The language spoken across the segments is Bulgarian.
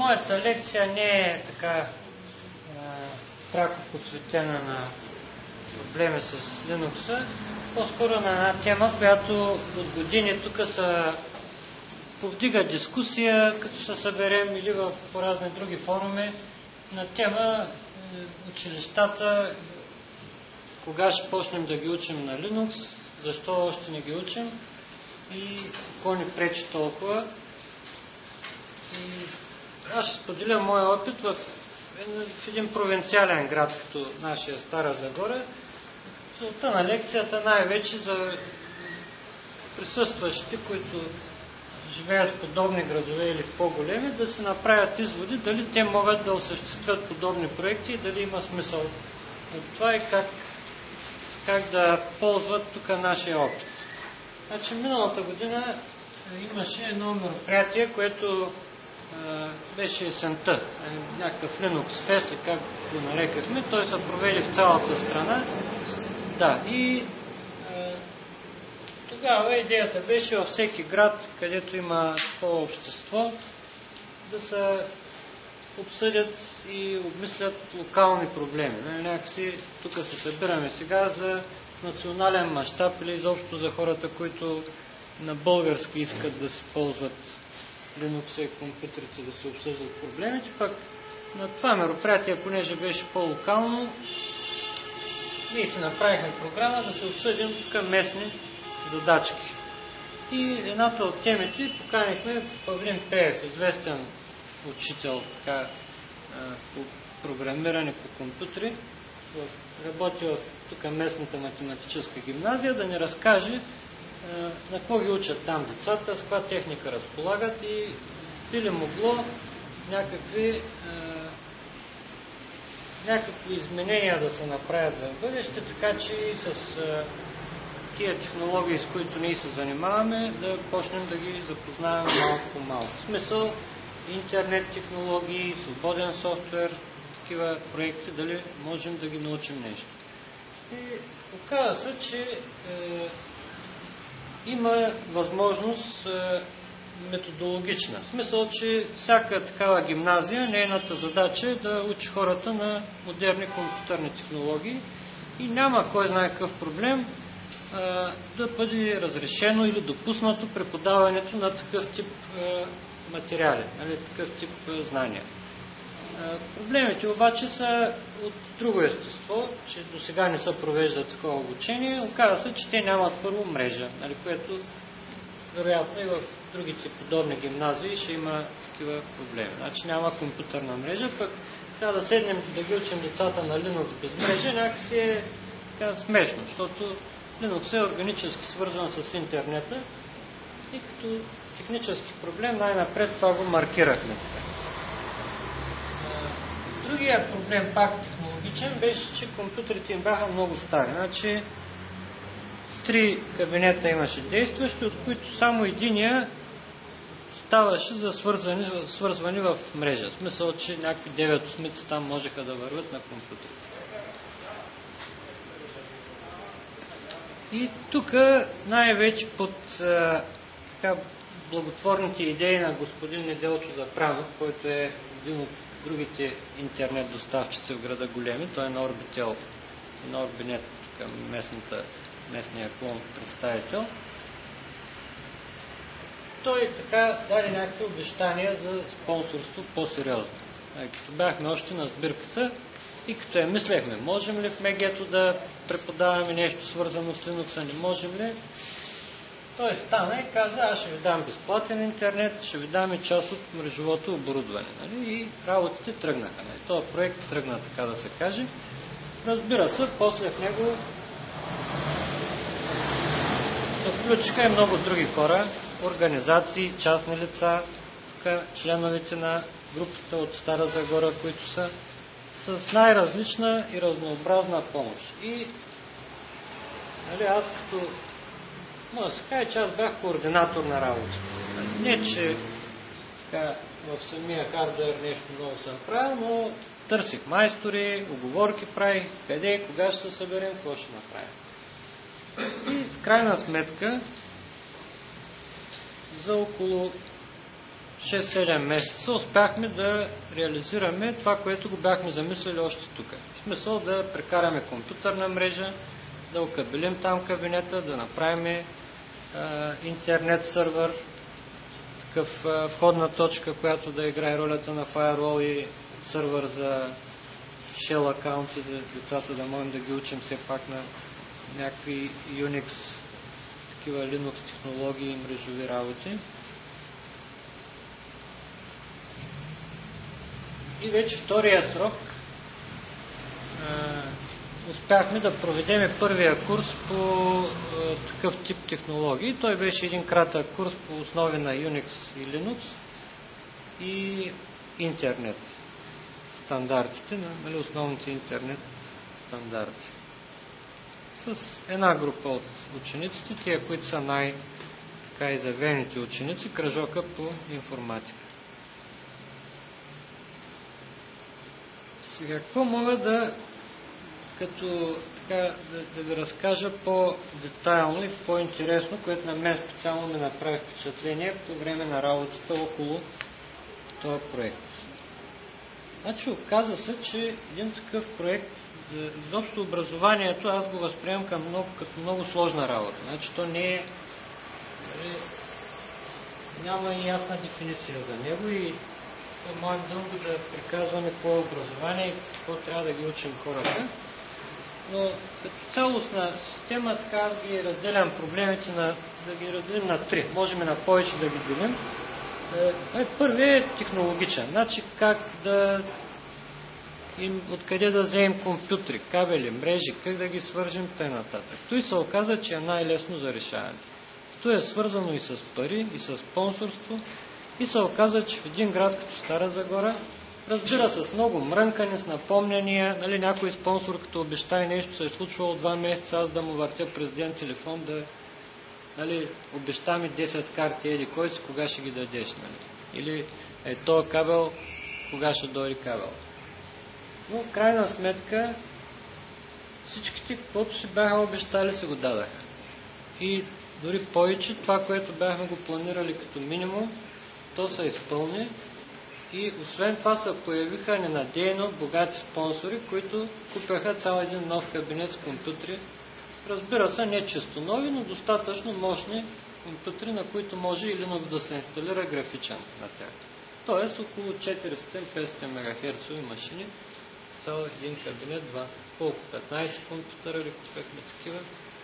моята лекция не е така пряко посветена на проблеми с Linux, по-скоро на една тема, която от години тук се повдига дискусия, като се съберем или по разни други форуми, на тема училищата, кога ще почнем да ги учим на Linux, защо още не ги учим и какво ни пречи толкова. И аз ще споделя моя опит в един провинциален град, като нашия Стара Загора. Целта на лекцията най-вече за присъстващите, които живеят в подобни градове или в по-големи, да се направят изводи дали те могат да осъществят подобни проекти и дали има смисъл от това и как да ползват тук нашия опит. Значи, миналата година имаше едно мероприятие, което беше есента, някакъв Linux Fest, как го нарекахме. Той се проведе в цялата страна. Да, и тогава идеята беше във всеки град, където има такова общество, да се обсъдят и обмислят локални проблеми. Някакси тук се събираме сега за национален мащаб или изобщо за хората, които на български искат да се ползват Linux и компютрите, да се обсъждат проблемите, пък на това мероприятие, понеже беше по-локално, ние си направихме програма да се обсъдим тук местни задачки. И едната от темите поканихме Павлин Пеев, известен учител така, по програмиране по компютри, работи в тук местната математическа гимназия, да ни разкаже на какво ги учат там децата, с каква техника разполагат и би ли могло някакви изменения да се направят за бъдеще, така че и с тия технологии, с които ние се занимаваме, да почнем да ги запознаваме малко по малко. В смисъл интернет технологии, свободен софтуер, такива проекти, дали можем да ги научим нещо. И оказа се, че има възможност методологична. В смисъл, че всяка такава гимназия, нейната задача е да учи хората на модерни компютърни технологии и няма кой знае какъв проблем да бъде разрешено или допуснато преподаването на такъв тип материали, такъв тип знания. Проблемите обаче са от друго естество, че до сега не се провежда такова обучение. Оказва се, че те нямат първо мрежа, което вероятно и в другите подобни гимназии ще има такива проблеми. Значи няма компютърна мрежа, пък сега да седнем да ги учим децата на Linux без мрежа, някакси е така смешно, защото Linux е органически свързан с интернета и като технически проблем най-напред това го маркирахме. Другия проблем, пак технологичен, беше, че компютрите им бяха много стари. Значи 3 кабинета имаше действащи, от които само единия ставаше за свързване в мрежа. В смисъл, че някакви 9 осмици там можеха да върват на компютрите. И тук най-вече под така благотворните идеи на господин Неделчо Запранов, който е един от другите интернет доставчици в града големи, той е на Orbitel, на Orbinet, към местния клон представител. Той така даде някакви обещания за спонсорство по-сериозно. Като бяхме още на сбирката и като я мислехме, можем ли в МГ-то да преподаваме нещо свързано с Linux, не можем ли? Той стана и каза, аз ще ви дам безплатен интернет, ще ви дам и част от мрежовото оборудване. И работите тръгнаха. Този проект тръгна, така да се каже. Разбира се, после в него се включиха и много други хора, организации, частни лица, членовете на групата от Стара Загора, които са с най-различна и разнообразна помощ. И аз като може да се каже, че аз бях координатор на работата. Не, че така, в самия хардуер нещо много съм правил, но търсих майстори, оговорки правих, къде, кога ще се съберем, какво ще направим. И в крайна сметка за около 6-7 месеца успяхме да реализираме това, което го бяхме замислили още тук. В смисъл да прекараме компютърна мрежа, да окабелим там кабинета, да направим интернет сървър, такъв входна точка, която да играе ролята на firewall и сървър за shell акаунти, за децата да можем да ги учим все пак на някакви Unix, такива Linux технологии и мрежови работи. И вече втория срок успяхме да проведем първия курс по такъв тип технологии. Той беше един кратък курс по основи на Unix и Linux и интернет стандартите, нали, основните интернет стандарти. С една група от учениците, тия, които са най-изявените ученици, кръжока по информатика. Сега, какво мога да ви разкажа по-детайлно и по-интересно, което на мен специално ми направи впечатление по време на работата около този проект. Значи, оказа се, че един такъв проект, изобщо образованието, аз го възприемам като много сложна работа. Значи, то не е, няма и ясна дефиниция за него и можем дълго да приказваме какво е образование и какво трябва да ги учим хората. Но като цялостна система, така аз ги разделям проблемите да ги разделим на три. Можем на повече да ги делим. Първият е технологичен. Значи откъде да вземем компютри, кабели, мрежи, как да ги свържем т.н. Той се оказа, че е най-лесно за решаване. То е свързано и с пари, и с спонсорство. И се оказа, че в един град като Стара Загора, разбира с много мрънкане, с напомняния, нали, някой спонсор като обещае нещо, се е случвало 2 месеца, аз да му въртя през ден телефон, да, нали, обеща ми 10 карти, еди кой си, кога ще ги дадеш, нали? Или този кабел, кога ще дойде кабел. Но в крайна сметка всичките, каквото си бяха обещали, се го дадаха. И дори повече, това, което бяхме го планирали като минимум, то се изпълни и освен това се появиха ненадейно богати спонсори, които купяха цял един нов кабинет с компютри. Разбира се, не чисто нови, но достатъчно мощни компютри, на които може и Linux да се инсталира графичен на тях. Тоест около 400-500 МГц машини, цял един кабинет, колко? 15 компютъра ли купяхме такива.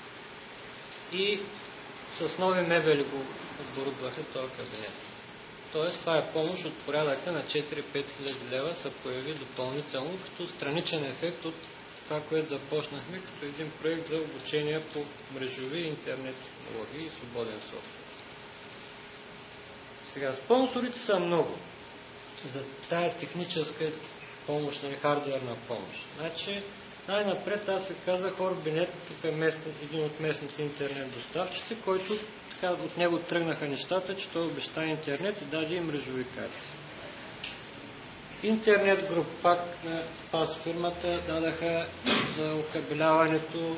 И с нови мебели го оборудваха този кабинет. Тоест, това е помощ от порядъка на 4-5 хиляди лева се появи допълнително като страничен ефект от това, което започнахме като един проект за обучение по мрежови интернет технологии и свободен софтуер. Сега, спонсорите са много за тая техническа помощ, или хардуерна помощ. Значи, най-напред аз ви казах Orbinet, тук е един от местните интернет доставчици, който така от него тръгнаха нещата, че той обеща интернет и даде и мрежови карти. Интернет груп, пак на Спас фирмата, дадаха за окабеляването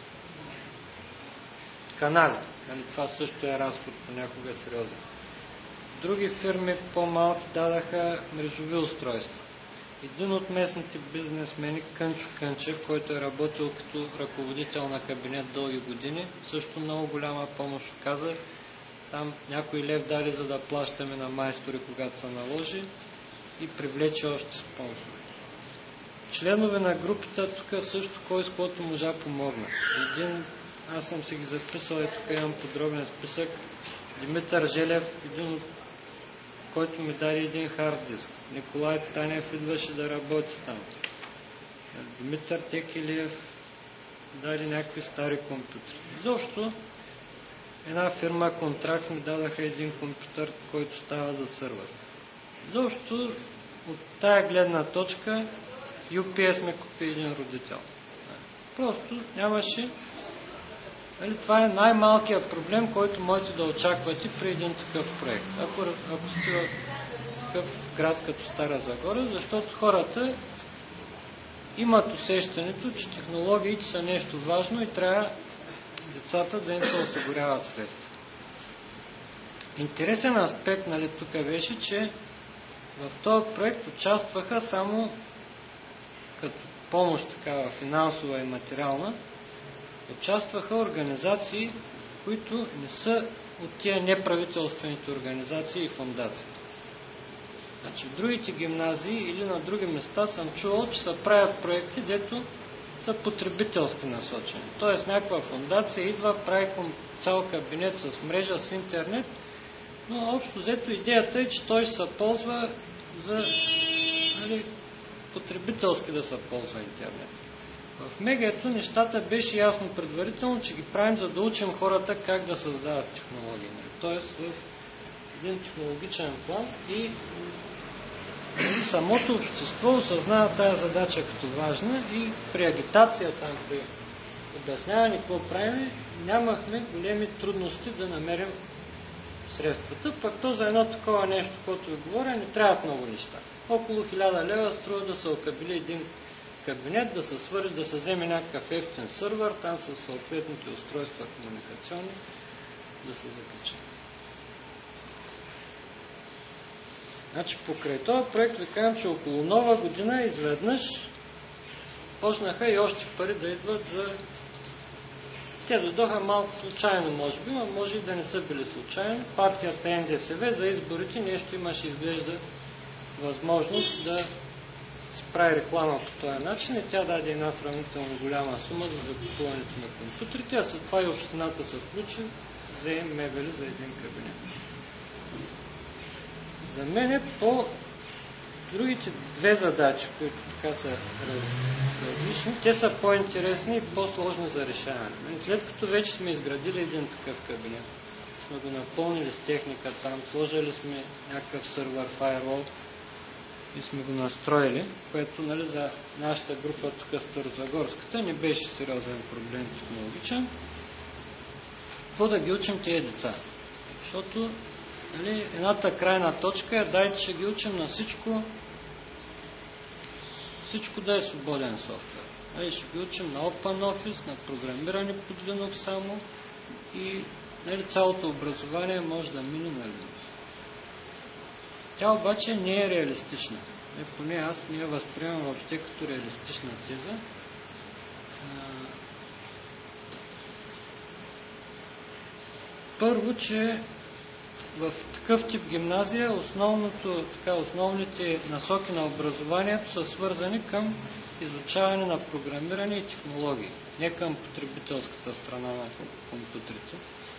канали. Това също е разход понякога сериозен. Други фирми по-малки дадаха мрежови устройства. Един от местните бизнесмени, Кънчо Кънчев, който е работил като ръководител на кабинет дълги години, също много голяма помощ каза. Там някой лев дали, за да плащаме на майстори, когато се наложи, и привлече още спонсори. Членове на групата тук също кой с който можа помогна. Аз съм си ги записал, тук имам подробен списък. Димитър Желев, един от който ми даде един хард диск. Николай Танев идваше да работи там. Димитър Текилиев даде някакви стари компютри. Защо една фирма Контракт ми дадаха един компютър, който става за сървър. Защо от тая гледна точка UPS ме купи един родител. Просто нямаше. Това е най-малкият проблем, който можете да очаквате при един такъв проект. Ако сте в такъв град като Стара Загора, защото хората имат усещането, че технологиите са нещо важно и трябва децата да им се осигуряват средства. Интересен аспект, нали, тук беше, че в този проект участваха само като помощ, такава финансова и материална, участваха организации, които не са от тия неправителствените организации и фондации. Значи, в другите гимназии или на други места съм чувал, че се правят проекти, дето са потребителски насочени. Тоест някаква фондация идва, прави цял кабинет с мрежа, с интернет, но общо взето идеята е, че той ще се ползва за, нали, потребителски да се ползва интернет. В Мегето нещата беше ясно предварително, че ги правим, за да учим хората как да създават технологии. Тоест в един технологичен план и самото общество осъзнава тази задача като важна и при агитацията, при обясняване какво правим, нямахме големи трудности да намерим средствата, пък то за едно такова нещо, което ви говоря, не трябват много неща. Около 1000 лева струва да се окабели един кабинет, да се свържи, да се вземе някакъв ефтин сървър, там с съответните устройства комуникационни, да се закачат. Значи покрай този проект ви казвам, че около нова година изведнъж почнаха и още пари да идват за... Те дойдоха малко случайно, може би, но може и да не са били случайно. Партията НДСВ за изборите нещо имаше, изглежда, възможност да се прави реклама по този начин и тя даде една сравнително голяма сума за закупуването на компютрите, а след това и общината се включи, взе мебели за един кабинет. За мен по другите две задачи, които така са различни, те са по-интересни и по-сложни за решаване. След като вече сме изградили един такъв кабинет, сме го напълнили с техника там, сложили сме някакъв сървър, файрвол и сме го настроили, което, нали, за нашата група тук Старозагорската не беше сериозен проблем технологичен. Какво да ги учим тези деца? Защото, нали, едната крайна точка е, дайте ще ги учим на всичко да е свободен софтуер. Нали, ще ги учим на OpenOffice, на програмиране под Linux само и, нали, цялото образование може да мине на Linux. Тя обаче не е реалистична. Поне аз не я възприемам въобще като реалистична теза. Първо, че в такъв тип гимназия основните насоки на образованието са свързани към изучаване на програмиране и технологии, не към потребителската страна на компютрите.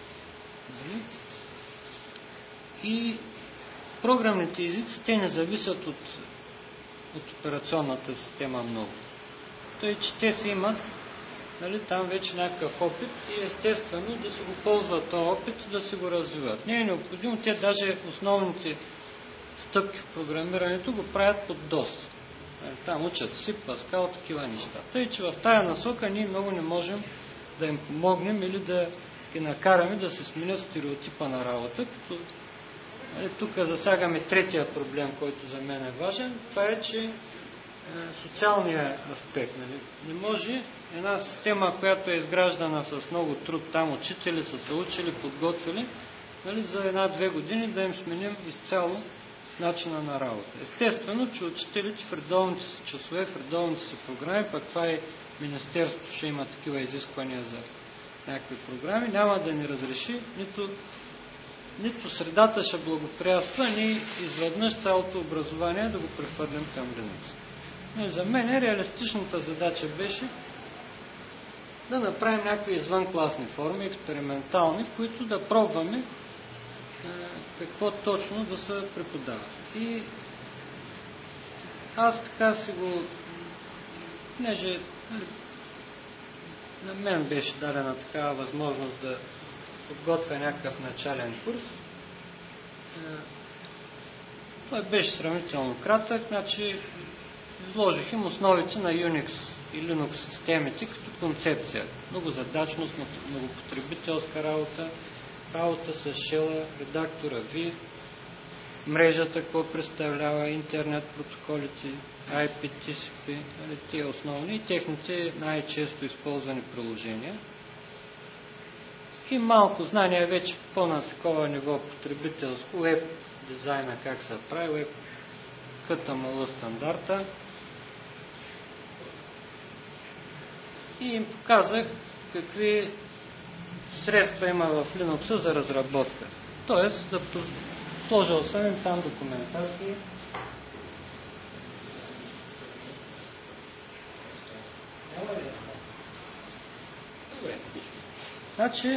И програмните езици, те не зависят от операционната система много. Тъй, че те си имат, нали, там вече някакъв опит и естествено да си го ползват този опит и да си го развиват. Не е необходимо, те даже основните стъпки в програмирането го правят под DOS. Там учат C, Pascal, такива неща. Тъй, че в тая насока ние много не можем да им помогнем или да ги накараме да се сменят стереотипа на работа, като тук засягаме третия проблем, който за мен е важен. Това е, че социалният аспект. Нали? Не може една система, която е изграждана с много труд, там учители са се учили, подготвили, нали, за 1-2 години да им сменим изцяло начина на работа. Естествено, че учителите в редовните си часове, в редовните си програми, пък това и Министерството ще има такива изисквания за някакви програми, няма да ни разреши, нито средата ще благоприятства, ни изведнъж цялото образование да го прехвърлим към Linux. За мен реалистичната задача беше да направим някакви извънкласни форми, експериментални, в които да пробваме какво точно да се преподава. И аз така си го... Понеже на мен беше дадена такава възможност да подготвя някакъв начален курс. Той беше сравнително кратък, значи изложих им основите на Unix и Linux системите като концепция. Много задачност, много потребителска работа, работа с Shell, редактора V, мрежата, какво представлява, интернет протоколите, IP, TCP, тия основни и техните най-често използвани приложения. и малко знание вече по-на такова ниво потребителско, веб дизайна как се прави, веб HTML стандарта. И им показах какви средства има в Linux за разработка. Тоест, сложил съм им там документации. Добре. Значи,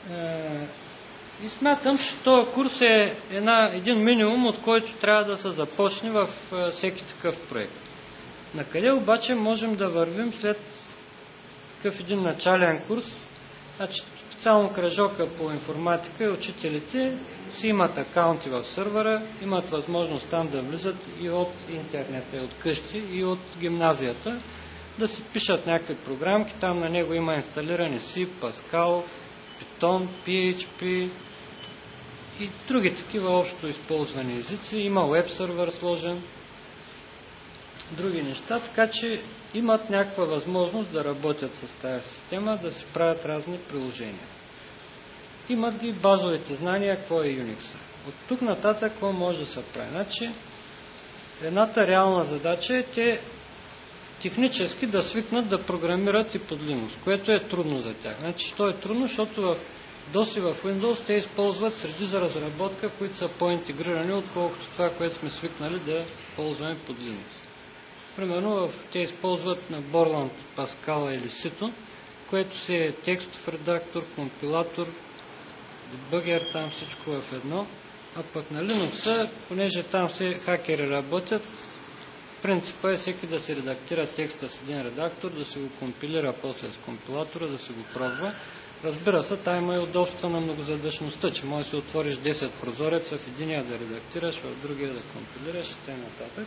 и смятам, че този курс е един минимум, от който трябва да се започне във всеки такъв проект. Накъде обаче можем да вървим след такъв един начален курс? Значи, специално кръжока по информатика и учителите си имат акаунти в сървъра, имат възможност там да влизат и от интернета, и от къщи, и от гимназията, да си пишат някакви програмки. Там на него има инсталирани C, Pascal, Python, PHP и други такива общо използвани езици. Има веб сървър сложен, други неща, така че имат някаква възможност да работят с тази система, да си правят разни приложения. Имат ги базовите знания, какво е Unix. От тук нататък какво може да се прави? Значи, едната реална задача е те технически да свикнат да програмират и под Linux, което е трудно за тях. Значи, що е трудно? Защото в DOS и в Windows те използват среди за разработка, които са по-интегрирани, отколкото това, което сме свикнали да ползваме под Linux. Примерно, те използват на Borland, Pascal или Cyto, което си е текстов редактор, компилатор, дебъгер, там всичко в едно. А пък на Linux, понеже там все хакери работят, принципът е всеки да се редактира текста с един редактор, да се го компилира после с компилатора, да се го пробва. Разбира се, там има и удобство на многозадачността, че може да си отвориш 10 прозореца, в единия да редактираш, в другия да компилираш и т.н.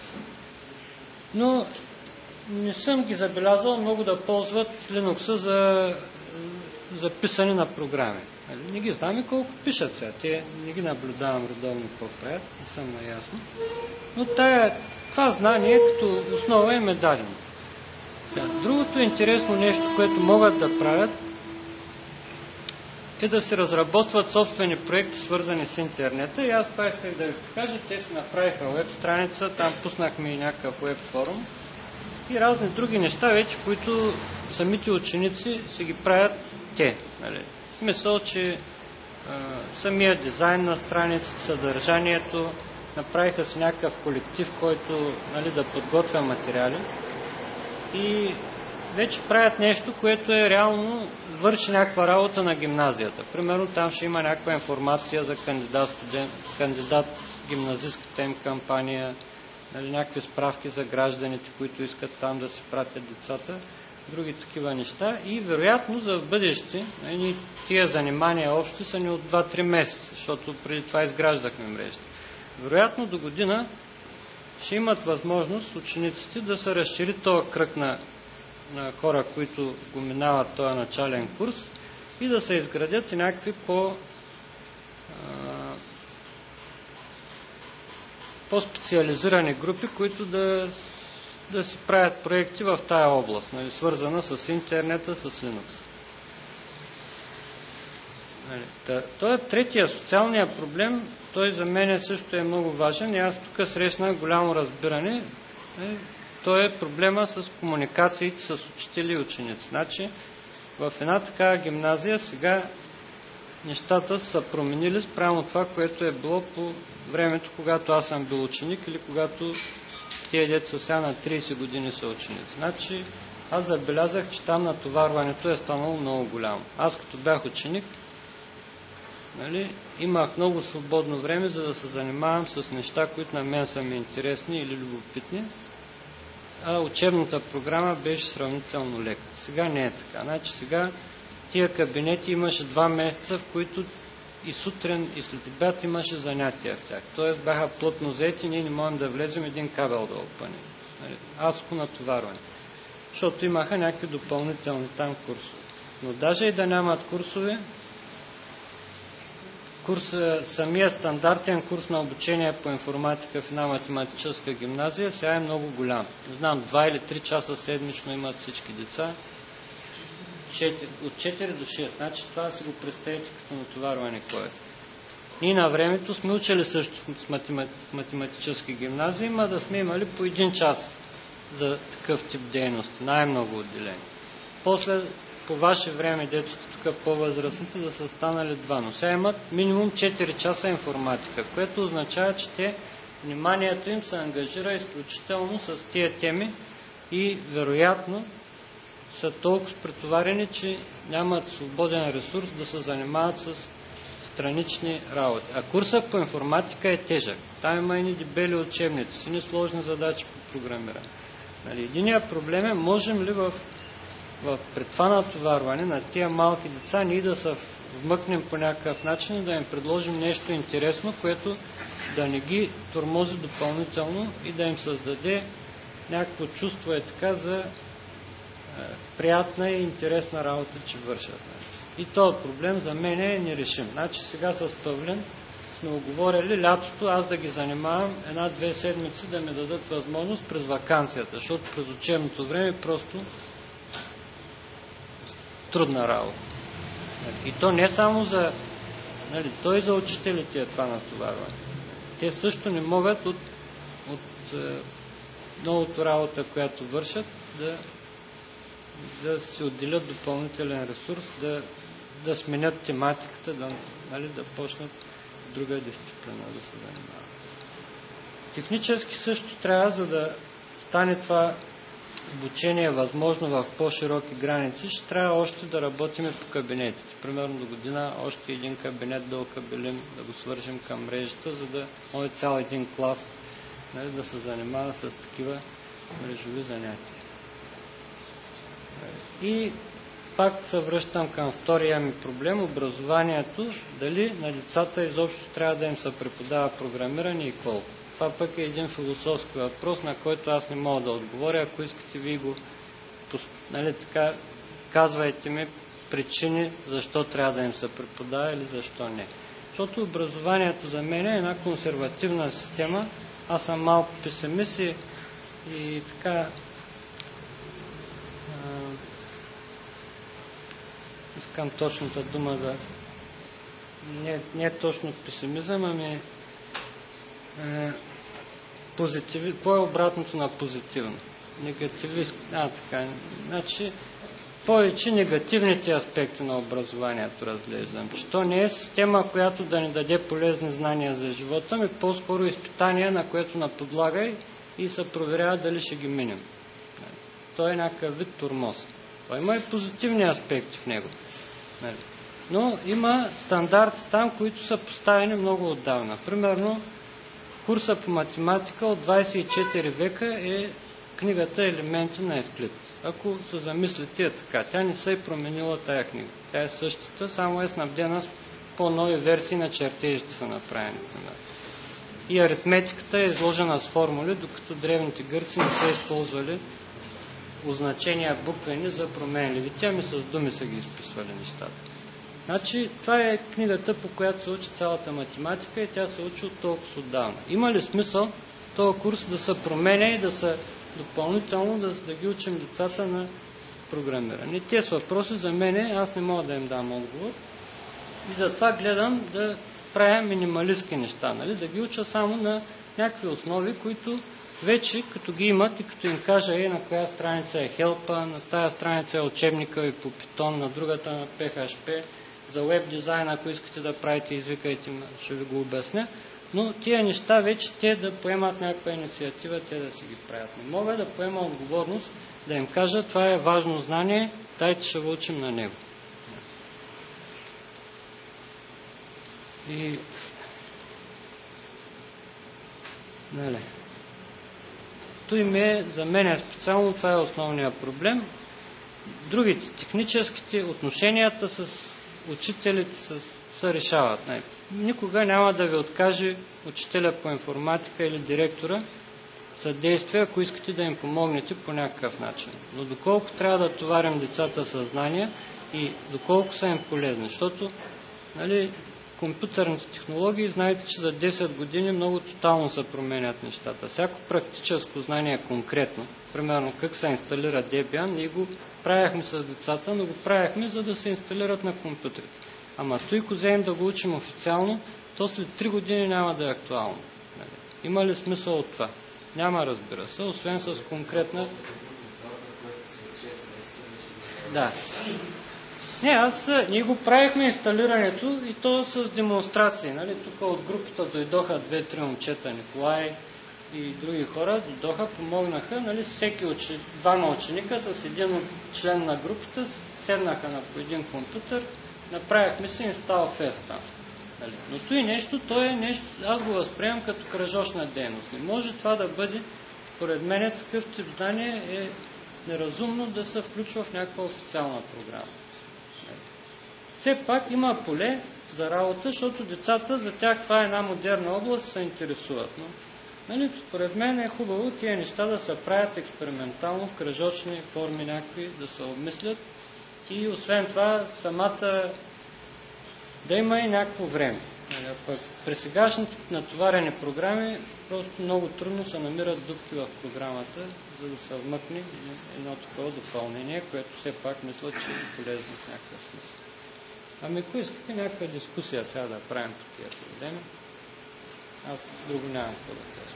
Но не съм ги забелязал много да ползват Linux за писане на програми. Не ги знам и колко пишат сега. Те не ги наблюдавам редовно какво правят, не съм наясно. Но това знание като основа им е дадено. Другото интересно нещо, което могат да правят, е да се разработват собствени проекти, свързани с интернета. И аз това исках да ви покажа. Те си направиха веб страница, там пуснахме и някакъв веб форум и разни други неща вече, които самите ученици си ги правят те. Нали? В смисъл, че самия дизайн на страницата, съдържанието, направиха си някакъв колектив, който да подготвя материали и вече правят нещо, което е реално върши някаква работа на гимназията. Примерно там ще има някаква информация за кандидат гимназистката им кампания, някакви справки за гражданите, които искат там да си пратят децата, други такива неща и вероятно за бъдеще тия занимания общи са ни от 2-3 месеца, защото преди това изграждахме мрежите. Вероятно до година ще имат възможност учениците да се разшири този кръг на хора, които го минават този начален курс и да се изградят и някакви по-специализирани групи, които да си правят проекти в тая област, свързана с интернета, с Linux. Той е третия, социалния проблем, той за мен също е много важен и аз тук срещнах голямо разбиране. Той е проблема с комуникациите с учители и ученици. Значи, в една такава гимназия сега нещата са променили спрямо това, което е било по времето, когато аз съм бил ученик или когато тези деца сега на 30 години са ученици. Значи, аз забелязах, че там натоварването е станало много голямо. Аз като бях ученик, имах много свободно време, за да се занимавам с неща, които на мен са ми интересни или любопитни, а учебната програма беше сравнително лека. Сега не е така. Значи сега тия кабинети имаше 2 месеца, в които и сутрин, и след обяд имаше занятия в тях. Тоест бяха плътно заети, ние не можем да влезем един кабел да опънем. Адско натоварване. Защото имаха някакви допълнителни там курсове. Но даже и да нямат курсове, самия стандартен курс на обучение по информатика в една математическа гимназия сега е много голям. Не знам, 2 или 3 часа седмично имат всички деца. от 4 до 6. Значи това си го представете като натоварване кое. Ние на времето сме учили също с математически гимназии, но да сме имали по 1 час за такъв тип дейности, най-много отделени. После, по ваше време, дето сте тук по-възрастните, да са станали 2, но сега имат минимум 4 часа информатика, което означава, че вниманието им се ангажира изключително с тия теми и вероятно са толкова претоварени, че нямат свободен ресурс да се занимават с странични работи. А курсът по информатика е тежък. Там има едни дебели учебници, едни сложни задачи по програмиране. Единият проблем е, можем ли пред това натоварване на тия малки деца ние да се вмъкнем по някакъв начин и да им предложим нещо интересно, което да не ги тормози допълнително и да им създаде някакво чувство за приятна и интересна работа, че вършат. И този проблем за мен е нерешим. Значи сега с Павлин сме оговорили лятото аз да ги занимавам 1-2 седмици да ми дадат възможност през ваканцията, защото през учебното време просто трудна работа. И то не само за то и за учителите е това натоварване. Те също не могат от новото работа, която вършат, да си отделят допълнителен ресурс, да сменят тематиката, да почнат друга дисциплина да се занимават. Технически също трябва, за да стане това обучение възможно в по-широки граници, ще трябва още да работим по кабинетите. Примерно до година още един кабинет да окабелим, да го свържим към мрежата, за да може цял един клас да се занимава с такива мрежови занятия. И пак се връщам към втория ми проблем, образованието, дали на децата изобщо трябва да им се преподава програмиране и колко. Това пък е един философски въпрос, на който аз не мога да отговоря. Ако искате, вие го казвайте ми причини, защо трябва да им се преподава или защо не. Защото образованието за мен е една консервативна система. Аз съм малко песимист и така искам точната дума да не е точно песимизъм, ами позитиви. Кое е обратното на позитивно? Негативист. Така. Значи, повече негативните аспекти на образованието разглеждам. Че то не е система, която да ни даде полезни знания за живота, но по-скоро изпитание, на което наподлагай и се проверява дали ще ги минем. То е някакъв вид тормоз. Има и позитивни аспекти в него. Но има стандарти там, които са поставени много отдавна. Примерно, курса по математика от 24 века е книгата Елементи на Евклид. Ако се замислите, е така. Тя не се е променила тая книга. Тя е същата, само е снабдена с по-нови версии на чертежите са направени. И аритметиката е изложена с формули, докато древните гърци не са използвали означения буквени за променливи. Ами с думи са ги изписвали нещата. Значи, това е книгата, по която се учи цялата математика и тя се учи от толкова отдавна. Има ли смисъл този курс да се променя и да се допълнително да ги учим децата на програмиране? Тези въпроси за мен, аз не мога да им дам отговор. И затова гледам да правя минималистки неща, да ги уча само на някакви основи, които вече като ги имат и като им кажа на коя страница е хелпа, на тая страница е учебника и по Python, на другата на PHP, за веб дизайн, ако искате да правите, извикайте ме, ще ви го обясня. Но тия неща вече те да поемат някаква инициатива, те да си ги правят. Не мога да поема отговорност, да им кажа, това е важно знание, дайте ще го учим на него. И за мен специално това е основният проблем. Другите, техническите, отношенията с учителите се решават. Никога няма да ви откаже учителя по информатика или директора съдействие, ако искате да им помогнете по някакъв начин. Но доколко трябва да товарим децата със знания и доколко са им полезни. Защото компютърните технологии, знаете, че за 10 години много тотално се променят нещата. Всяко практическо знание конкретно, примерно как се инсталира Debian, ние го правяхме с децата, но го правяхме, за да се инсталират на компютрите. Ама той, ако вземем да го учим официално, то след 3 години няма да е актуално. Има ли смисъл от това? Няма, разбира се, освен с конкретна... Да. Ние го правихме инсталирането и то с демонстрации. Нали? Тук от групата дойдоха 2-3 момчета, Николай и други хора, дойдоха, помогнаха. Нали? Двама ученика с един член на групата седнаха на по един компютър, направихме си инстал фест там. Нали? Но то е нещо, аз го възприемам като кръжочна дейност. Не може това да бъде, според мен, такъв тип знание е неразумно да се включва в някаква официална програма. Все пак има поле за работа, защото децата, за тях това е една модерна област, се интересуват. Но, нали, според мен е хубаво тия неща да се правят експериментално, в кръжочни форми някакви, да се обмислят и освен това самата да има и някакво време. При сегашните натоварени програми просто много трудно се намират дупки в програмата, за да се вмъкне едно такова допълнение, което все пак мисля, че е полезно в някакъв смисъл. Ами ако искате някаква дискусия сега да правим по тия проблеми, аз друго нямам какво да кажа.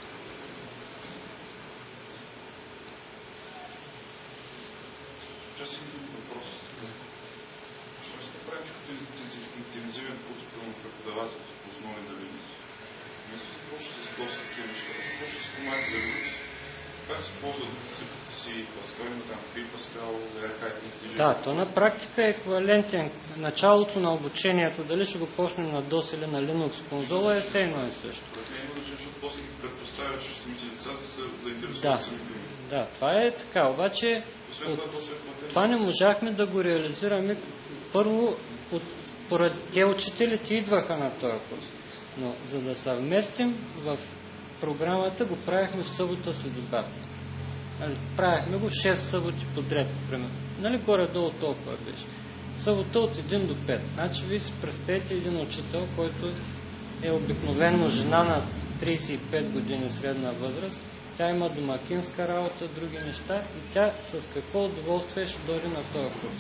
Сейчас един въпрос. Що се направим, че като интензивен курс на преподавателство по основи на Linux? Вместо да почва с доста такива неща, да почва с команди на Linux. Как се ползват си Pascal, има там Free Pascal, RHI? Да, то на практика е еквивалентен. Началото на обучението, дали ще го почнем на DOS или на Linux конзола, е все едно и също. Защото после ги предпоставяш, че самите децата са заинтересувани самите. Да, това е така. Обаче това не можахме да го реализираме. Първо, поради учителите идваха на този курс. Но за да съвместим в програмата, го правихме в събота след обяд. Правихме го 6 съботи подред, примерно. Нали, горе-долу толкова беше. Събота от 1 до 5. Значи вие си представете един учител, който е обикновено жена на 35 години средна възраст. Тя има домакинска работа, други неща и тя с какво удоволствие ще дойде на този курс.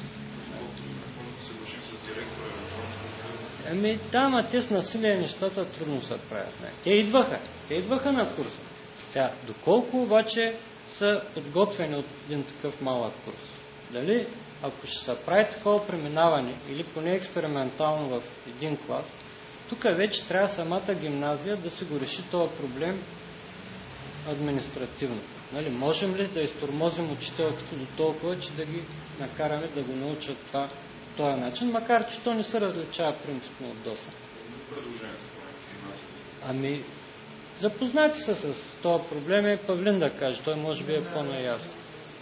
Да, те с насилие нещата трудно се правят. Те идваха на курс. Сега, доколко обаче са подготвени от един такъв малък курс? Дали, ако ще се прави такова преминаване или поне експериментално в един клас, тук вече трябва самата гимназия да си го реши този проблем административно. Нали, можем ли да изтормозим учителките до толкова, че да ги накараме да го научат това по този начин, макар че то не се различава принципно от ДОСа. Запознати са с този проблем е Павлин да каже, той може би е по-наясно.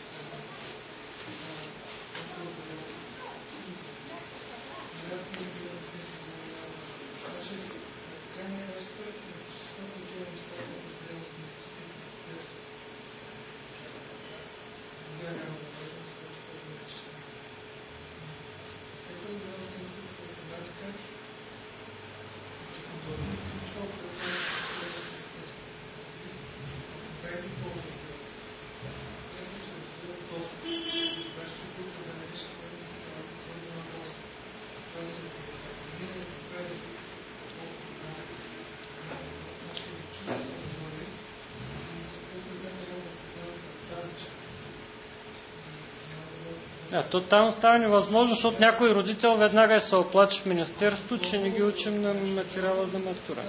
То там става невъзможно, защото някой родител веднага се оплаче в министерството, че не ги учим на материала за матура.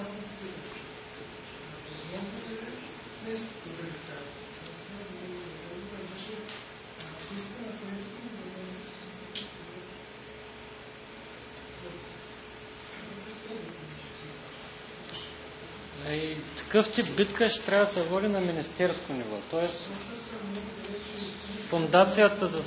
И такъв тип битка ще трябва да се води на министерско ниво. Тоест, фундацията за...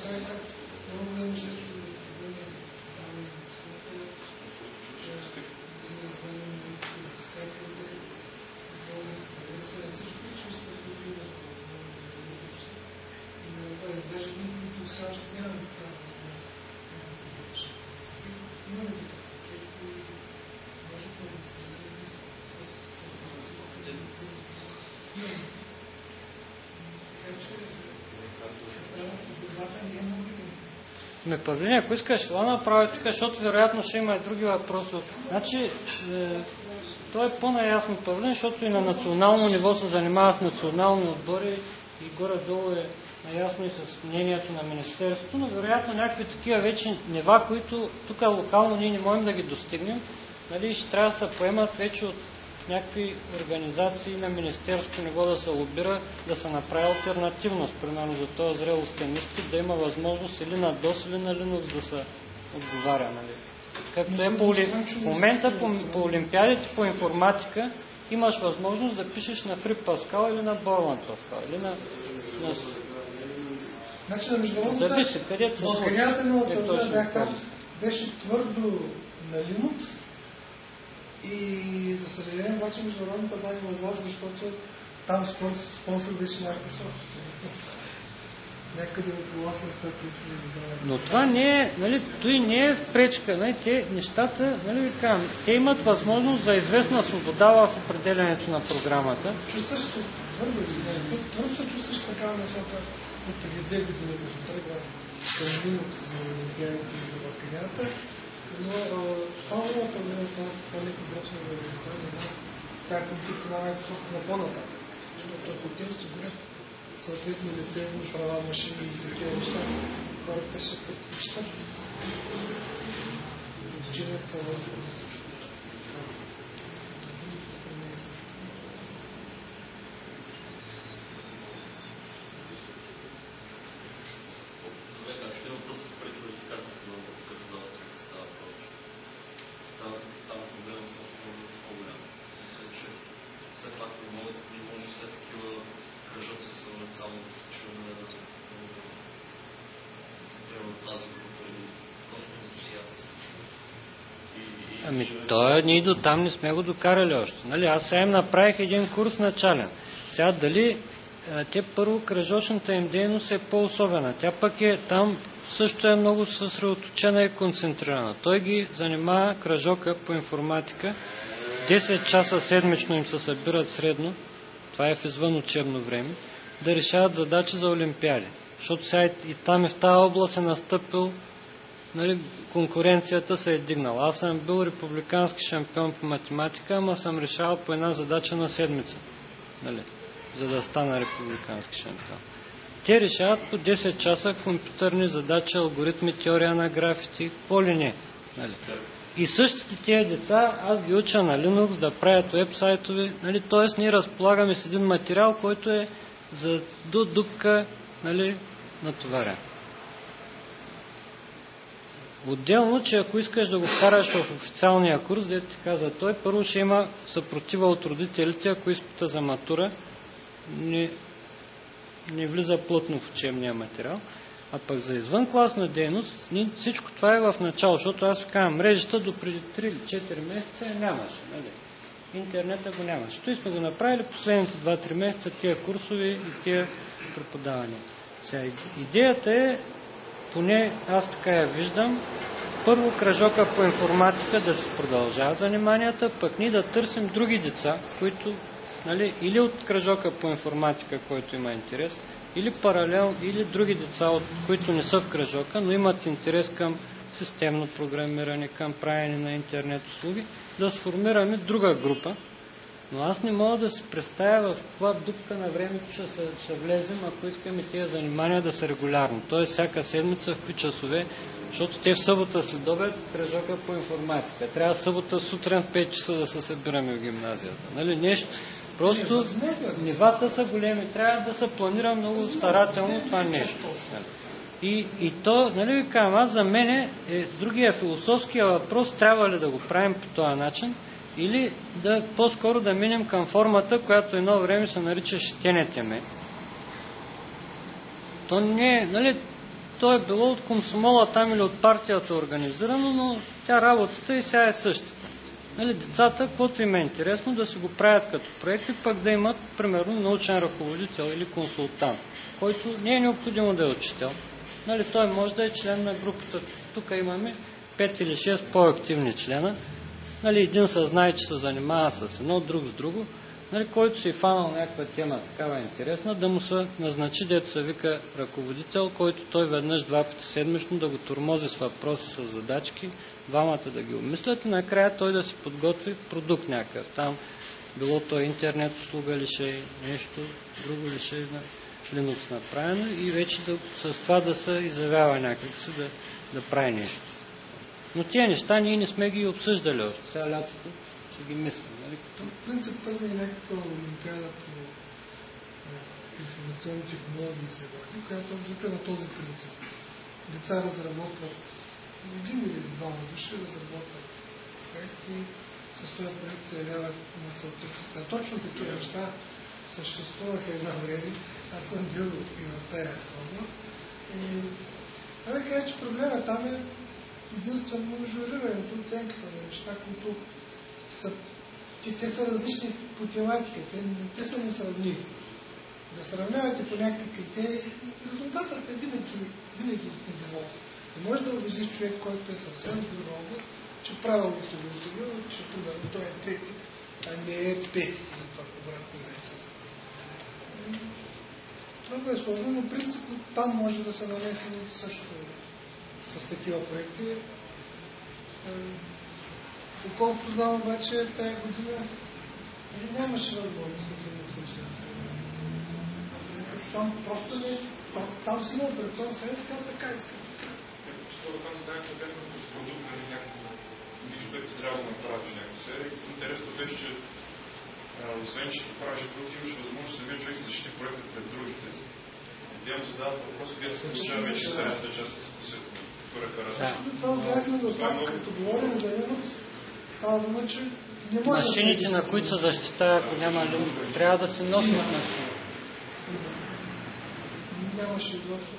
Павлине, ако искаш, това направи тук, защото вероятно ще има и други въпроси. Значи, той е по-наясно Павлин, защото и на национално ниво се занимава с национални отбори и горе-долу е наясно и с мнението на Министерството, но вероятно някакви такива вече нива, които тук локално ние не можем да ги достигнем, нали, ще трябва да се поемат вече от някакви организации на Министерството ниво да се лобира, да се направи алтернативност, примерно за този зрелостен изпит, да има възможност или на DOS, или на Linux да се отговаря. Нали. Както е в момента по олимпиадите по информатика имаш възможност да пишеш на Free Pascal или на Borland Pascal, или на Значи на международната Българията миналата беше твърдо на Linux и за съжаление обаче международната даде назад, защото там спонсор беше Microsoft. Някъде около 800 $. Но това не е, нали, той не е пречка. Нали, те нещата, нали ви казвам, те имат възможност за известна свобода в определянето на програмата. Чувстваш се твърдо се чувстваш такава насока от преди 2 години да се тръгва към Linux за олимпиадите и за Балканията, но основната това леко дръпна за реализация тя конфликта на Microsoft на по-нататък. Защото ако те осигурят съответно лицензни права, машини и такива неща, хората ще предпочитат ученят са в всичко. Ние до там не сме го докарали още. Нали? Аз сега им направих един курс начален. Сега дали те първо кръжочната им дейност е по-особена. Тя пък е там също е много съсредоточена и концентрирана. Той ги занимава кръжока по информатика. 10 часа седмично им се събират средно, това е в извън учебно време, да решават задачи за олимпиади. Защото сега и там и в тази област е настъпил, нали, конкуренцията се е дигнала. Аз съм бил републикански шампион по математика, ама съм решавал по една задача на седмица, нали, за да стана републикански шампион. Те решават по 10 часа компютърни задачи, алгоритми, теория на графите, по ли не. Нали. И същите тези деца, аз ги уча на Linux да правят веб-сайтове, нали, т.е. ние разполагаме с един материал, който е за до дупка, нали, натоваря. Отделно, че ако искаш да го вкараш в официалния курс, дето ти каза той, първо ще има съпротива от родителите, ако изпита за матура не влиза плътно в учебния материал. А пък за извънкласна дейност, всичко това е в начало, защото аз казвам, мрежата до преди 3 или 4 месеца нямаше. Нали? Интернета го нямаше. Той сме го направили последните 2-3 месеца, тия курсове и тия преподавания. Сега, идеята е, поне аз така я виждам, първо кръжока по информатика да се продължава заниманията, пък ние да търсим други деца, които, нали, или от кръжока по информатика, който има интерес, или паралел, или други деца, които не са в кръжока, но имат интерес към системно програмиране, към правене на интернет услуги, да сформираме друга група. Но аз не мога да се представя в каква дупка на времето ще влезем, ако искаме тези занимания да са регулярни. Тоест всяка седмица в какви часове, защото те в събота следобед кръжока по информатика. Трябва събота сутрин в 5 часа да се събираме в гимназията. Нали? Нещо. Просто нивата са големи. Трябва да се планира много старателно това нещо. И то, нали ви казвам, аз за мен другия философския въпрос, трябва ли да го правим по този начин, или да по-скоро да минем към формата, която едно време се нарича щене теме. То не е, нали, то е било от комсомола там или от партията организирано, но тя работата и сега е същата. Нали, децата, каквото им е интересно, да си го правят като проекти, пък да имат, примерно, научен ръководител или консултант, който не е необходимо да е учител. Нали, той може да е член на групата. Тук имаме 5 или 6 по-активни члена. Нали, един се знае, че се занимава с едно, друг с друго. нали, който си фанал някаква тема такава интересна, да му се назначи, дето се вика ръководител, който той веднъж 2 пъти седмично да го тормози с въпроси, с задачки, двамата да ги обмислят и накрая той да си подготви продукт някакъв. Там било той интернет услуга ли ще е, нещо друго ли ще е на Linux направено и вече с това да се изявява някак си да прави нещо. Но тия неща ние не сме ги обсъждали още. Сега лятото ще ги мислим. Нали? В принцип тръгна и някаква олимпиада по информационни технологии се води, която е на този принцип. Деца разработват, един или двама души разработват проект и с този проект се явяват на съответствие. Точно такива неща съществуваха едно време. Аз съм бил и в тая област. И да кажа, че проблема там е единствено журирането, оценката на неща, които са, те са различни по тематика, те са несравними. Да сравнявате по някакви критерии, резултатът е винаги изневолен. Не може да убедиш човек, който е съвсем в друга област, че правилно се го изявил, че примерно той е трети, а не е пети или пак обратно най-често. Много е сложно, но принципно там може да се намеси също с такива проекти. Доколкото знам обаче, тая година нямаше възможност да се обсъжда. Там просто не... Там си има операционна страница, така искам. Там става конкретно с продукт, нали, някакво нищо, което ти трябва да направиш някаква серия. Интересното беше, че освен, че правиш продукт, имаш възможност самия човек да защити проекта пред другите. Идеално задават въпрос, където се получава вече старата част от дискусията по реферата. Това отбягахме до това, като говорим за Linux, става дума, че не може машините, на които се защитава, ако няма Linux, трябва да се носят машини. Нямаше изобщо.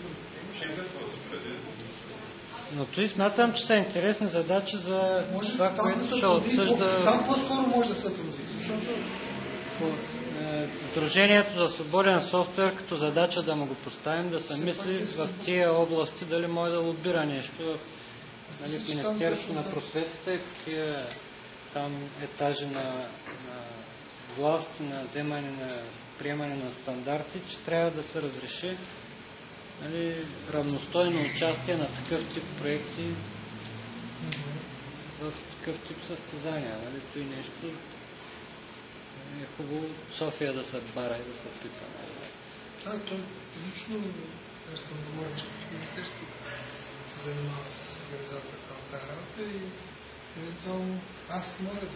Но той смятам, че са интересни задачи за това, което ще обсъжда... Там по-скоро може да се продължи, защото... Сдружението за свободен софтуер като задача да му го поставим, да се мисли в тия области дали може да лобира нещо в Министерството на просветата и в тия там етажи на власт, на вземане на приемане на стандарти, че трябва да се разреши равностойно участие на такъв тип проекти в такъв тип състезания. Той нещо е хубаво София да се бара и да се пита. Да, той лично, аз съм говорил, че в Министерството се занимава с организацията на тази работа и евентуално аз мога да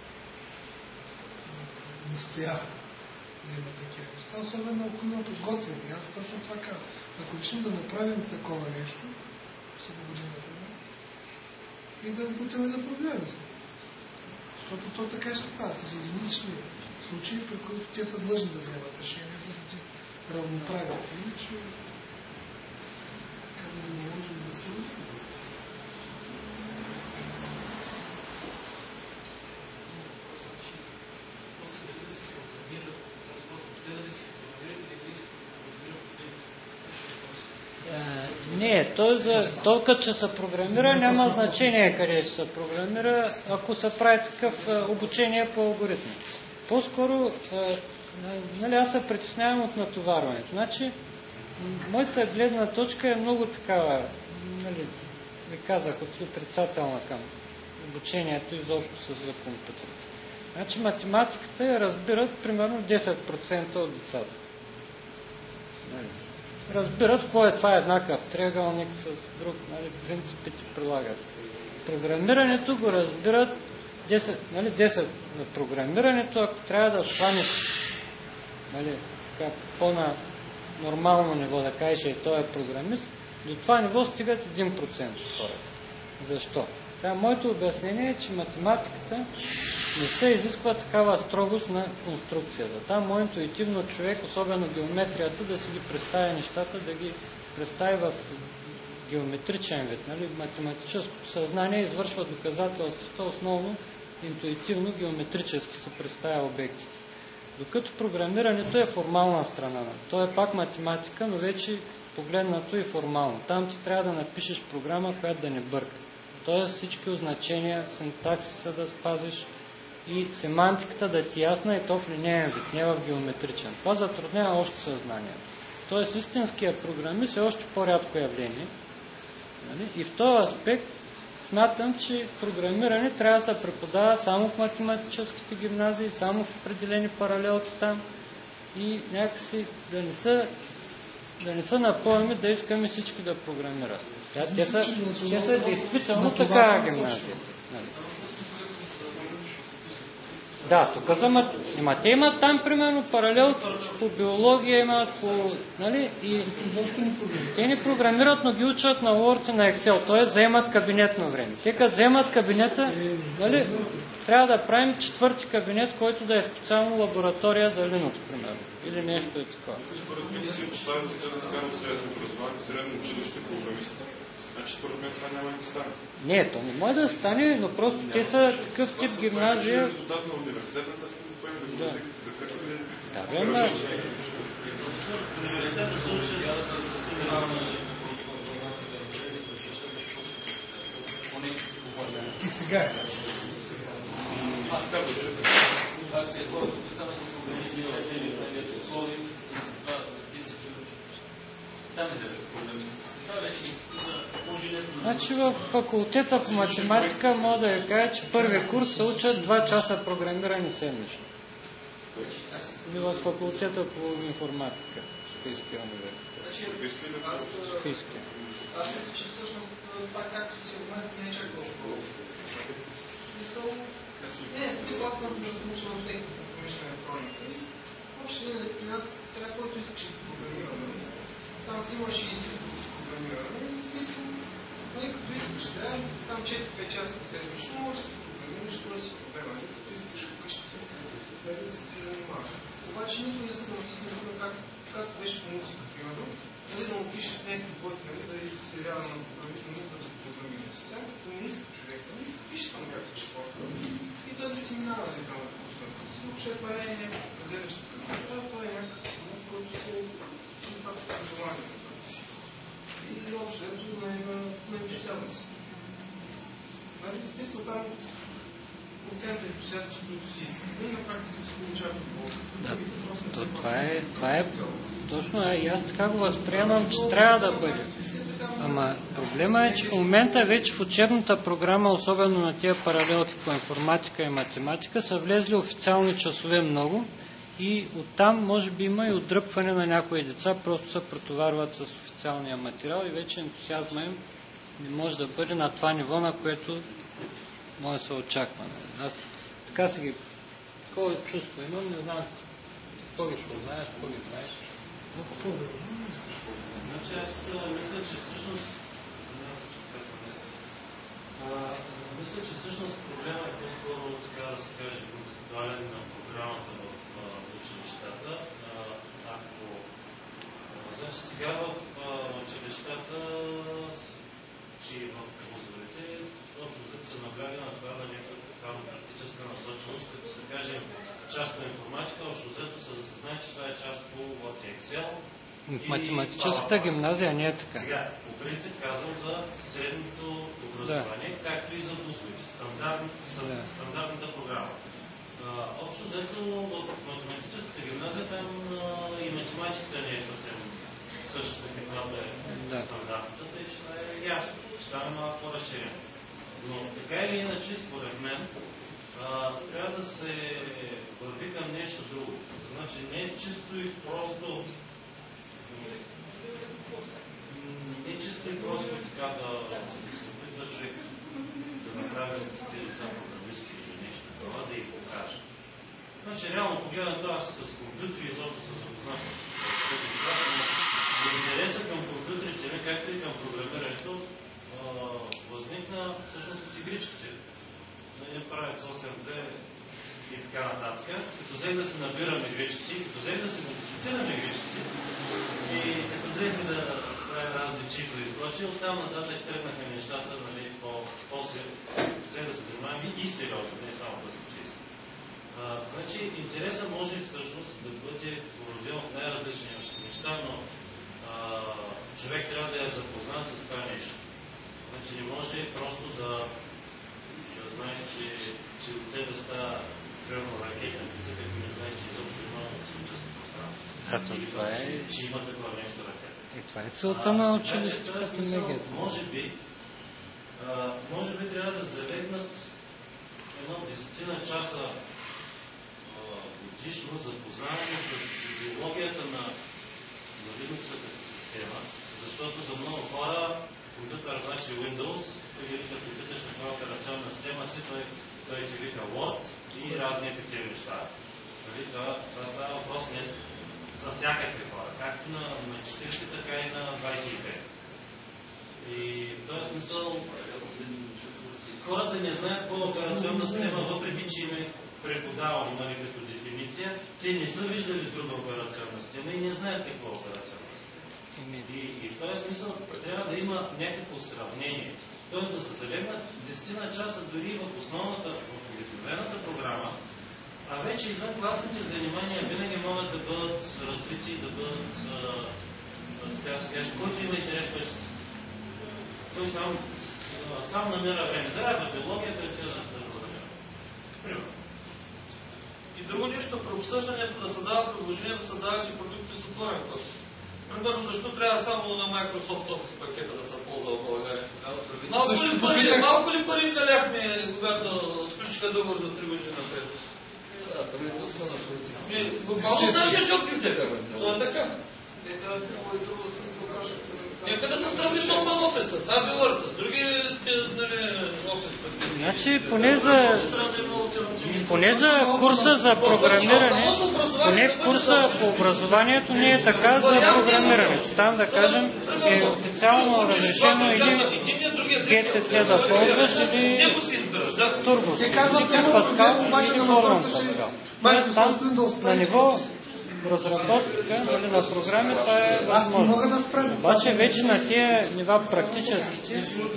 настоявам да има такива неща, особено ако има подготвени. Аз точно това казвам. Ако решим да направим такова нещо, сеогодим например, и да опитаме да проблеми с него. Защото то така ще става, с единични случаи, при които те са длъжни да вземат решение заради равноправието. Иначе, как да не можем да се учим. Не, толкова, че се програмира, няма значение къде ще се програмира, ако се прави такъв обучение по алгоритми. По-скоро, аз се притеснявам от натоварването. Значи, моята гледна точка е много такава, ви казах, отрицателна към обучението изобщо с компютърите. Значи, математиката я разбират примерно 10% от децата. Разбират кой е това еднакъв триъгълник с друг, принципите прилагат. Програмирането го разбират 10 на програмирането, ако трябва да хванеш по-на нормално ниво, да кажеш и той е програмист, до това ниво стигат 1% от хората. Защо? Сега моето обяснение е, че математиката не се изисква такава строгост на конструкцията. Там може интуитивно човек, особено геометрията, да си ги представи нещата, да ги представи в геометричен вид. Математическото съзнание извършва доказателствата основно интуитивно, геометрически се представя обектите. Докато програмирането е формална страна. То е пак математика, но вече погледнато и формално. Там ти трябва да напишеш програма, която да не бърка. Тоест всички означения, синтаксиса да спазиш, и семантиката да ти е ясна и то в линейен вид, не в геометричен. Това затруднява още съзнанието. Тоест истинският програмист е още по-рядко явление. И в този аспект смятам, че програмиране трябва да се преподава само в математическите гимназии, само в определени паралелки там и някакси да не са напълни да искаме всички да програмират. Те са действително такава гимназия. Да, тук за те имат там, примерно, паралел по биология, имат по... Нали? И те не програмират, но ги учат на Word и на Excel, т.е. заемат кабинетно време. Те като вземат кабинета, нали, трябва да правим 4-ти кабинет, който да е специално лаборатория за Linux, примерно. Или нещо е такова. Според мен си поставяте цел да станат средно образование, средно училище програмиста. Значи според мен това няма да стане. Не, то не може да стане, но просто те са такъв тип гимназия. Резултат на университетната да, верно. И сега Значи в факултета по математика мога да я кажа, че първия курс се учат 2 часа програмиране седмично. И в факултета по информатика в Софийския университет. Софийския. Аз мисля, че всъщност това както се момент не е чак толкова. Не, смисъл аз съм да се учил в техника по промишлена електроника. Въобще при нас сега, който искаше да програмираме, там си имаш и програмиране. В смисъл, като искаш, там 4-5 часа седмично, можеш да се програмираш, това си проблема. Като искаш вкъщи, да се занимаваш. Обаче никой не се научи как беше по музика, примерно, да му пише с някакви боти, да се явява на програмист на музика да програмира. Сега, като не иска човек, пише там както че хората и той да си минава да там да пускат. Въобще това не е някакво определящо. Това е някакъв мод, който се това желание. И общо, ето на ентусиазъм. Нали, в смисъл там процента ентусиазъм, които си искат. И на практика се получава това е точно, и аз така го възприемам, че трябва да бъде. Ама проблема е, че в момента вече в учебната програма, особено на тия паралелки по информатика и математика, са влезли официални часове много и оттам може би има и отдръпване на някои деца, просто се претоварват с официалния материал и вече ентусиазма им не може да бъде на това ниво, на което може да се очаква. Аз така си ги... Такова чувство имам, не знам какво ги познаеш, какво ги знаеш. Значи аз мисля, че всъщност проблема е по-скоро, така да се каже, концептуален на програмата в училищата. Значи сега в училищата, че в вузовете, общо се набляга на това на някаква такава практическа насоченост, като се каже част по информатика, общо взето се знае, че това е част по Word и Excel. В математическата гимназия не е така. Сега, по принцип казвам за средното образование, както и за вузовете, стандартната програма. Общо взето в математическата гимназия там и математиката не е съвсем същата, каквато е стандартната, тъй че това е ясно, че там е малко по-разширено. Но така или иначе, според мен, трябва да се върви към нещо друго. Значи не е чисто и просто така да се опитва човек да направи тези деца програмистки или нещо това, да ги покаже. Значи реално погледнато аз с компютри изобщо съм запознат с тези деца, но интереса към компютрите, както и към програмирането, възникна всъщност от игричките. Не правят 8D и така нататък. Като взех да се набирам игричките, като взех да се модифицирам игричките и като взех да правим разни чипове и прочие, оттам нататък тръгнаха нещата, нали, после взех да се занимавам и сериозно, не само класически. Значи, интересът може всъщност да бъде породен от най-различни неща, но човек трябва да е запознат с това нещо. Значи не може просто да знаеш, че от тебе става Като това е... че има такова нещо ракета. Това е целта на училището като мегията. Може би трябва да залегнат едно 10 часа годишно запознаване с идеологията на Linux като система, защото за много хора компютър значи Windows, или като питаш на това операционна система си, той ти вика Word и разни такива неща. Това става въпрос не за всякакви хора, както на 40, така и на 25. И в този смисъл хората не знаят по операционна система, въпреки че им е преподавано, нали, като дефиниция, те не са виждали друга операционна система и не знаят какво е операционна система. И в този смисъл трябва да има някакво сравнение. Т.е. да се залегнат 10 часа дори в основната, в обикновената програма, а вече извън класните занимания винаги могат да бъдат развити, да бъдат, така се каже, който има интерес, той сам намира време. Зарадва биологията и тя да разгледа. Примерно. И друго нещо, при обсъждането да се дава предложение да се дават и продукти с отворен код. Примерно, защо трябва само на Microsoft Office пакета да се ползва в България? Малко ли пари наляхме, когато сключиха договор за 3 години напред? Малко нашия джоб ги взеха. Това е така. Нека да се сравни с Open Office, с AWS, с други офис пакети. Значи, поне за курса за програмиране, поне в курса по образованието не е така за програмирането. Там, да кажем, е официално разрешено или GCC да ползваш, или Турбос, или Паскал, или Форман Паскал. Там на ниво разработка на програми, това е възможно. Обаче вече на тия нива практически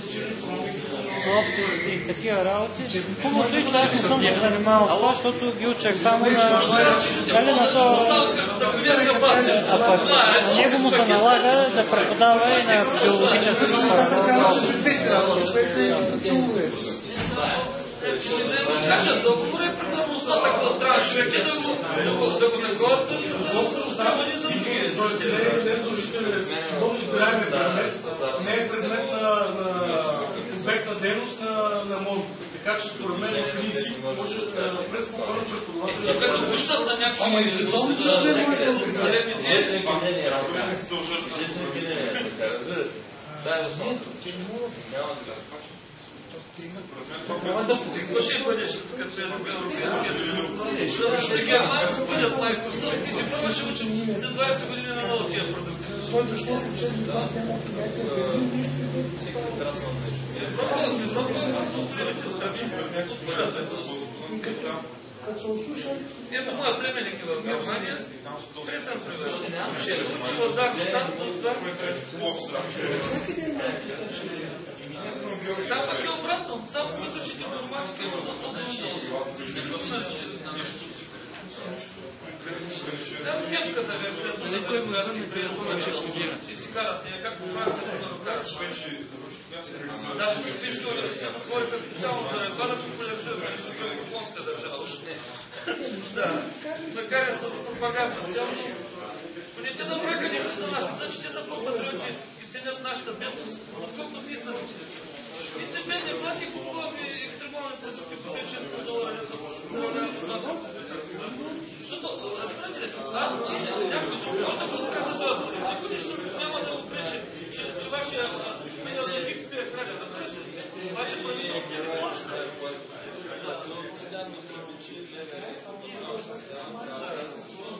и такива работи, хубавото и че аз не съм се занимавал с това, защото ги учех само на това. А пък на него му се налага да преподава и на биологически Да им откажат договор и примерно остатък да трябваше човеки да го нагласят, не е предмет на обектна дейност на мозъка. Така че според мен в принцип може преспокойно преподавателя. Като пущат на някакви Слушай, бъдеш, като е европейския съюз. За Германия бъдат Microsoft и ти първо ще учат за 20 години на ново тия продукти. Той дошло в учебни клас, няма понятие, Просто да се просто отварите страни, отварят. като се ослушат... Ето моя племенник е в Германия, пресен привез. Ще учи в Дармштадт, от това. Там пък е обратно. Само като учите информатика има доста Там немската версия, която си приятел, ти си кара с нея, както Франция да го караш. Даже Софийския университет отвориха специално за това да популяризира франкофонска държава. Да, накарят да се пропаганда цяло. Не те направиха нищо за нас, значи те са по-патриоти и стенят нашата бедност, отколкото ние са. Ние сте бедни влаки, купуваме екстремални продукти по $600 за страната. Защото, разбирате ли, аз някой друг може да го доказва, никой нищо няма да го пречи, че вашия минал на хикс е краля, разбирате ли? Обаче правителството не може да